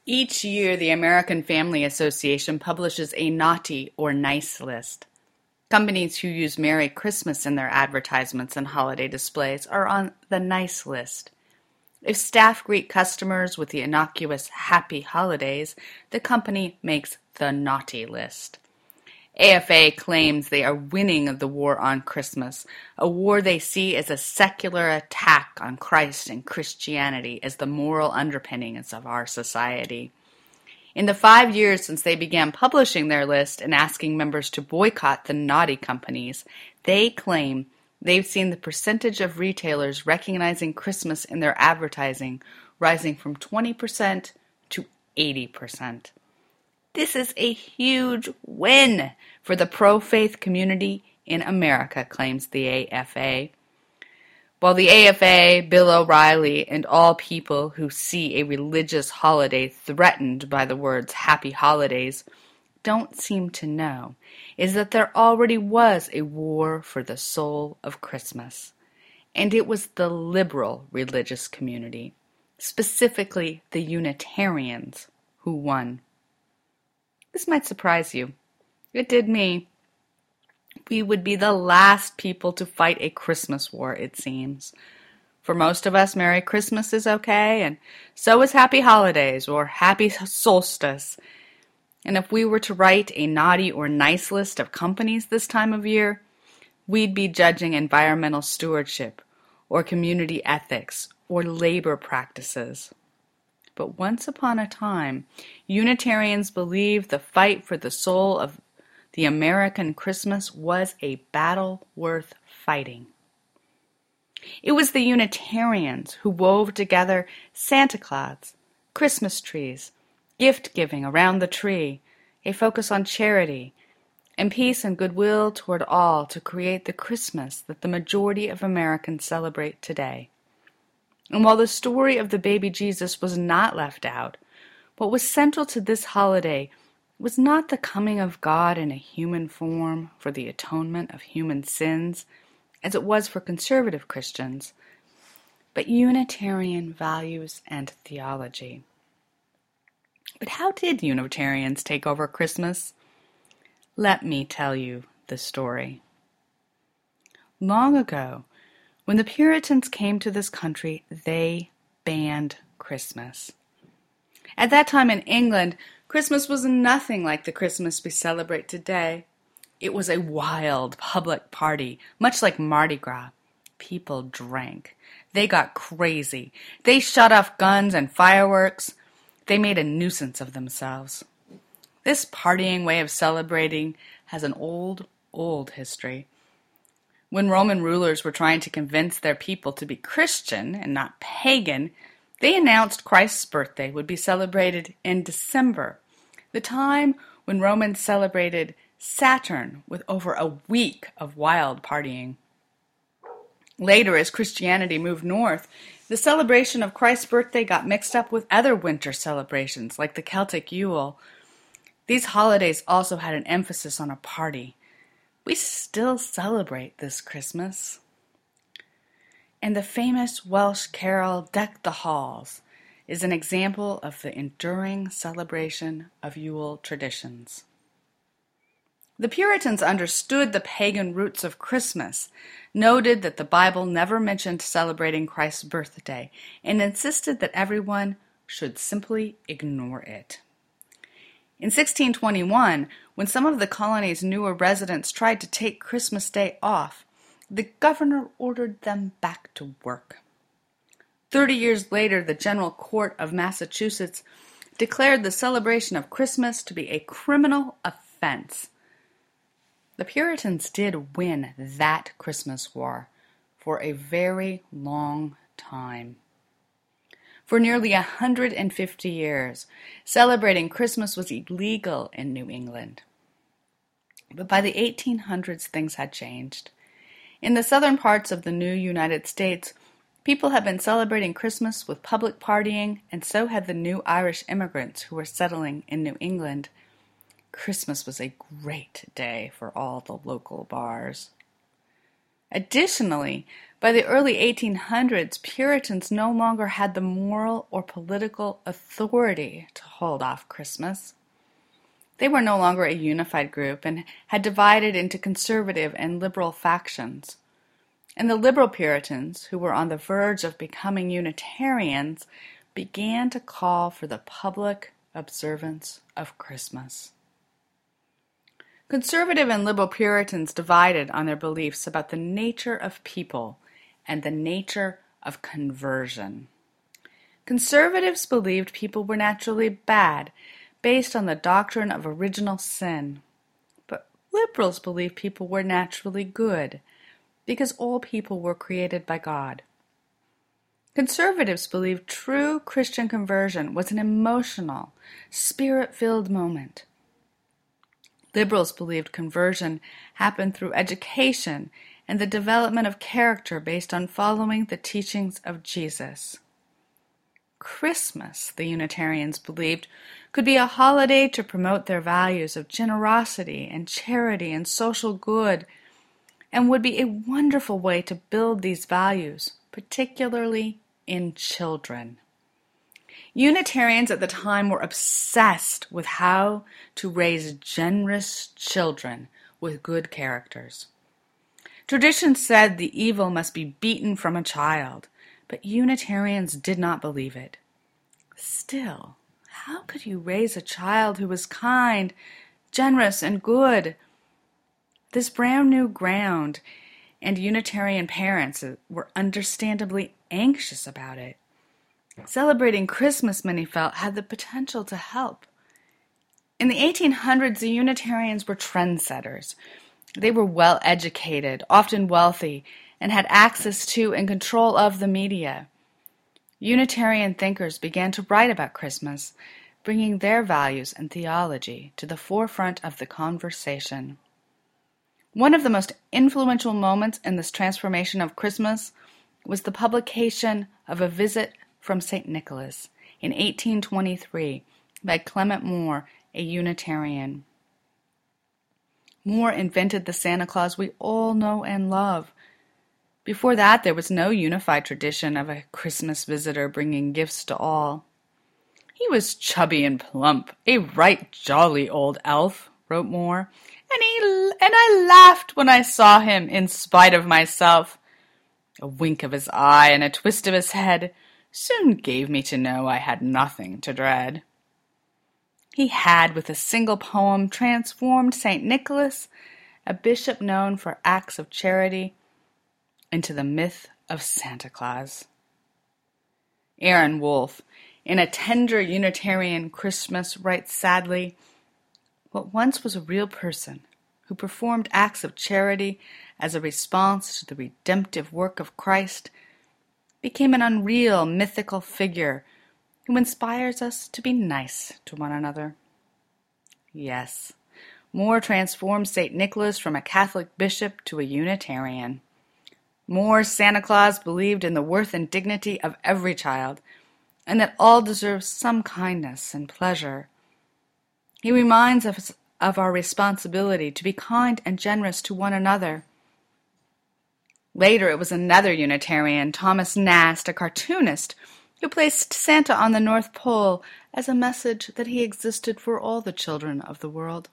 Each year, the American Family Association publishes a naughty or nice list. Companies who use Merry Christmas in their advertisements and holiday displays are on the nice list. If staff greet customers with the innocuous Happy Holidays, the company makes the naughty list. AFA claims they are winning the war on Christmas, a war they see as a secular attack on Christ and Christianity as the moral underpinnings of our society. In the 5 years since they began publishing their list and asking members to boycott the naughty companies, they claim they've seen the percentage of retailers recognizing Christmas in their advertising rising from 20% to 80%. This is a huge win for the pro-faith community in America, claims the AFA. While the AFA, Bill O'Reilly, and all people who see a religious holiday threatened by the words Happy Holidays don't seem to know is that there already was a war for the soul of Christmas. And it was the liberal religious community, specifically the Unitarians, who won. This might surprise you. It did me. We would be the last people to fight a Christmas war, it seems. For most of us, Merry Christmas is okay, and so is Happy Holidays or Happy Solstice. And if we were to write a naughty or nice list of companies this time of year, we'd be judging environmental stewardship or community ethics or labor practices. But once upon a time, Unitarians believed the fight for the soul of the American Christmas was a battle worth fighting. It was the Unitarians who wove together Santa Claus, Christmas trees, gift-giving around the tree, a focus on charity, and peace and goodwill toward all to create the Christmas that the majority of Americans celebrate today. And while the story of the baby Jesus was not left out, what was central to this holiday was not the coming of God in a human form for the atonement of human sins, as it was for conservative Christians, but Unitarian values and theology. But how did Unitarians take over Christmas? Let me tell you the story. Long ago, when the Puritans came to this country, they banned Christmas. At that time in England, Christmas was nothing like the Christmas we celebrate today. It was a wild public party, much like Mardi Gras. People drank. They got crazy. They shot off guns and fireworks. They made a nuisance of themselves. This partying way of celebrating has an old history. When Roman rulers were trying to convince their people to be Christian and not pagan, they announced Christ's birthday would be celebrated in December, the time when Romans celebrated Saturn with over a week of wild partying. Later, as Christianity moved north, the celebration of Christ's birthday got mixed up with other winter celebrations, like the Celtic Yule. These holidays also had an emphasis on a party. We still celebrate this Christmas. And the famous Welsh carol Deck the Halls is an example of the enduring celebration of Yule traditions. The Puritans understood the pagan roots of Christmas, noted that the Bible never mentioned celebrating Christ's birthday, and insisted that everyone should simply ignore it. In 1621, when some of the colony's newer residents tried to take Christmas Day off, the governor ordered them back to work. 30 years later, the General Court of Massachusetts declared the celebration of Christmas to be a criminal offense. The Puritans did win that Christmas war for a very long time. For nearly 150 years, celebrating Christmas was illegal in New England. But by the 1800s, things had changed. In the southern parts of the new United States, people had been celebrating Christmas with public partying, and so had the new Irish immigrants who were settling in New England. Christmas was a great day for all the local bars. Additionally, by the early 1800s, Puritans no longer had the moral or political authority to hold off Christmas. They were no longer a unified group and had divided into conservative and liberal factions. And the liberal Puritans, who were on the verge of becoming Unitarians, began to call for the public observance of Christmas. Conservative and liberal Puritans divided on their beliefs about the nature of people and the nature of conversion. Conservatives believed people were naturally bad, based on the doctrine of original sin. But liberals believed people were naturally good, because all people were created by God. Conservatives believed true Christian conversion was an emotional, spirit-filled moment. Liberals believed conversion happened through education and the development of character based on following the teachings of Jesus. Christmas, the Unitarians believed, could be a holiday to promote their values of generosity and charity and social good, and would be a wonderful way to build these values, particularly in children. Unitarians at the time were obsessed with how to raise generous children with good characters. Tradition said the evil must be beaten from a child, but Unitarians did not believe it. Still, how could you raise a child who was kind, generous, and good? This brand new ground, and Unitarian parents were understandably anxious about it. Celebrating Christmas, many felt, had the potential to help. In the 1800s, the Unitarians were trendsetters. They were well-educated, often wealthy, and had access to and control of the media. Unitarian thinkers began to write about Christmas, bringing their values and theology to the forefront of the conversation. One of the most influential moments in this transformation of Christmas was the publication of A Visit from St. Nicholas in 1823 by Clement Moore, a Unitarian. Moore invented the Santa Claus we all know and love. Before that, there was no unified tradition of a Christmas visitor bringing gifts to all. He was chubby and plump, a right jolly old elf, wrote Moore, and I laughed when I saw him in spite of myself. A wink of his eye and a twist of his head soon gave me to know I had nothing to dread. He had, with a single poem, transformed St. Nicholas, a bishop known for acts of charity, into the myth of Santa Claus. Aaron Wolf, in A Tender Unitarian Christmas, writes sadly, "What once was a real person, who performed acts of charity as a response to the redemptive work of Christ, became an unreal, mythical figure who inspires us to be nice to one another." Yes, Moore transformed St. Nicholas from a Catholic bishop to a Unitarian. Moore's Santa Claus believed in the worth and dignity of every child, and that all deserve some kindness and pleasure. He reminds us of our responsibility to be kind and generous to one another. Later, it was another Unitarian, Thomas Nast, a cartoonist, who placed Santa on the North Pole as a message that he existed for all the children of the world.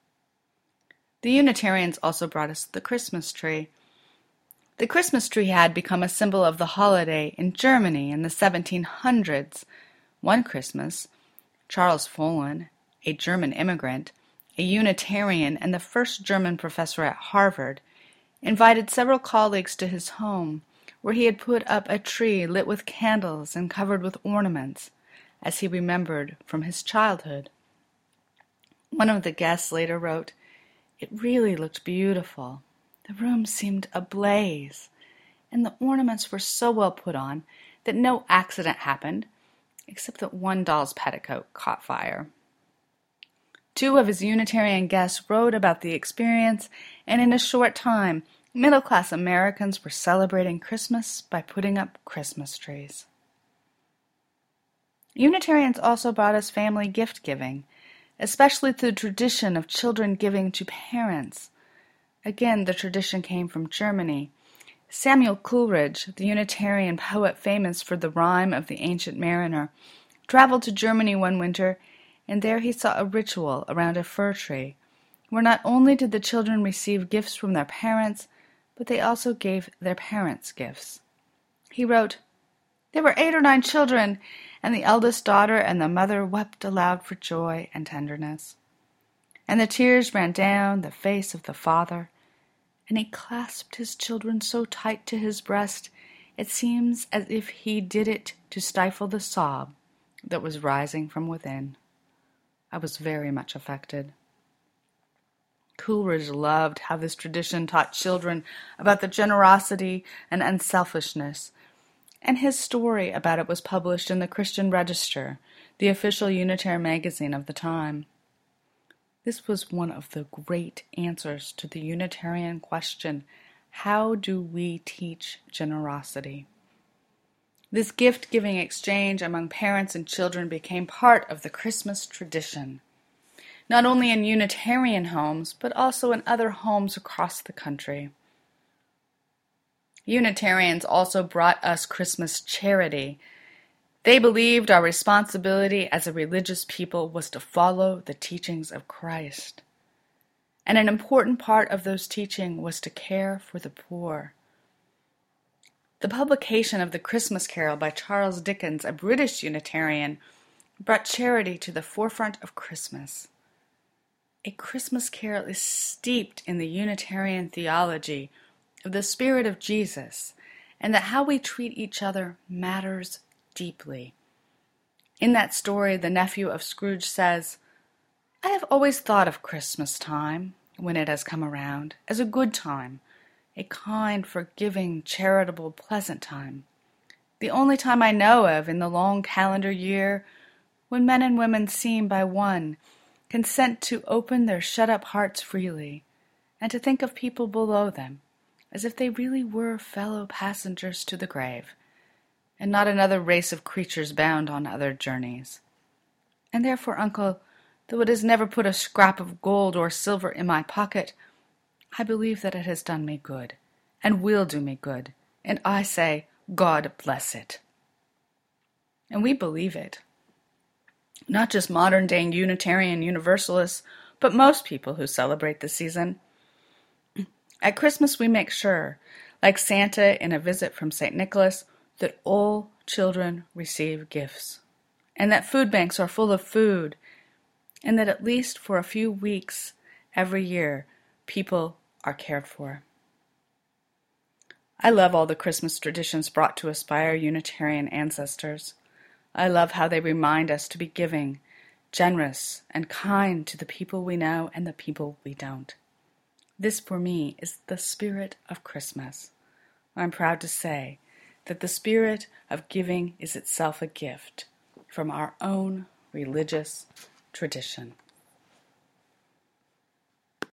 The Unitarians also brought us the Christmas tree. The Christmas tree had become a symbol of the holiday in Germany in the 1700s. One Christmas, Charles Follin, a German immigrant, a Unitarian and the first German professor at Harvard, invited several colleagues to his home, where he had put up a tree lit with candles and covered with ornaments, as he remembered from his childhood. One of the guests later wrote, "It really looked beautiful. The room seemed ablaze, and the ornaments were so well put on that no accident happened, except that one doll's petticoat caught fire." Two of his Unitarian guests wrote about the experience, and in a short time, middle-class Americans were celebrating Christmas by putting up Christmas trees. Unitarians also brought us family gift-giving, especially the tradition of children giving to parents. Again, the tradition came from Germany, Samuel Coleridge, the Unitarian poet famous for the rhyme of the Ancient Mariner, traveled to Germany one winter, and there he saw a ritual around a fir tree, where not only did the children receive gifts from their parents, but they also gave their parents gifts. He wrote, "There were 8 or 9 children, and the eldest daughter and the mother wept aloud for joy and tenderness. And the tears ran down the face of the father, and he clasped his children so tight to his breast, it seems as if he did it to stifle the sob that was rising from within." I was very much affected. Coleridge loved how this tradition taught children about the generosity and unselfishness, and his story about it was published in the Christian Register, the official Unitarian magazine of the time. This was one of the great answers to the Unitarian question, how do we teach generosity? This gift-giving exchange among parents and children became part of the Christmas tradition, not only in Unitarian homes, but also in other homes across the country. Unitarians also brought us Christmas charity. They believed our responsibility as a religious people was to follow the teachings of Christ. And an important part of those teachings was to care for the poor. The publication of The Christmas Carol by Charles Dickens, a British Unitarian, brought charity to the forefront of Christmas. A Christmas Carol is steeped in the Unitarian theology of the spirit of Jesus, and that how we treat each other matters deeply. In that story, the nephew of Scrooge says, "I have always thought of Christmas time, when it has come around, as a good time, a kind, forgiving, charitable, pleasant time. The only time I know of in the long calendar year when men and women seem by one consent to open their shut-up hearts freely, and to think of people below them as if they really were fellow passengers to the grave, and not another race of creatures bound on other journeys. And therefore, uncle, though it has never put a scrap of gold or silver in my pocket, I believe that it has done me good, and will do me good, and I say, God bless it." And we believe it. Not just modern-day Unitarian Universalists, but most people who celebrate the season. At Christmas we make sure, like Santa in A Visit from St. Nicholas, that all children receive gifts, and that food banks are full of food, and that at least for a few weeks every year, people are cared for. I love all the Christmas traditions brought to us by our Unitarian ancestors. I love how they remind us to be giving, generous, and kind to the people we know and the people we don't. This, for me, is the spirit of Christmas. I'm proud to say that the spirit of giving is itself a gift from our own religious tradition.